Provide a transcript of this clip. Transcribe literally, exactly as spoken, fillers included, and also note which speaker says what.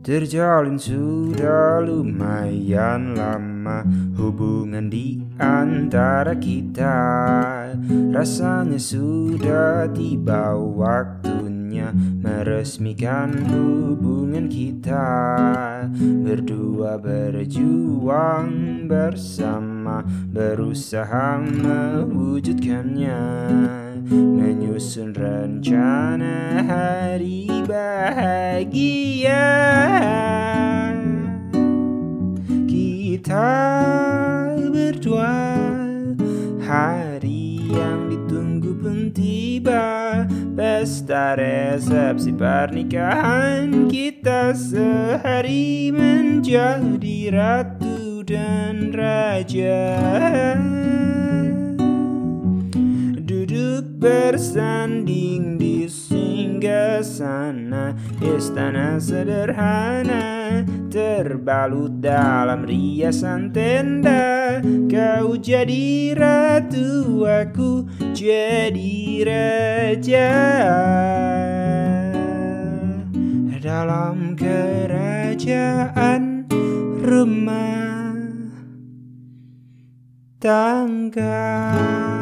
Speaker 1: Terjalin sudah lumayan lama hubungan di antara kita. Rasanya sudah tiba waktunya meresmikan hubungan kita. Berdua berjuang bersama, berusaha mewujudkannya, menyusun rencana hari bahagia. Kita berdua, hari yang ditunggu pun tiba. Pesta resepsi pernikahan kita, sehari menjadi ratu dan raja. Duduk bersanding di singgasana istana sederhana, terbalut dalam riasan tenda. Kau jadi ratu, aku jadi raja. Dalam kerajaan rumah tangga.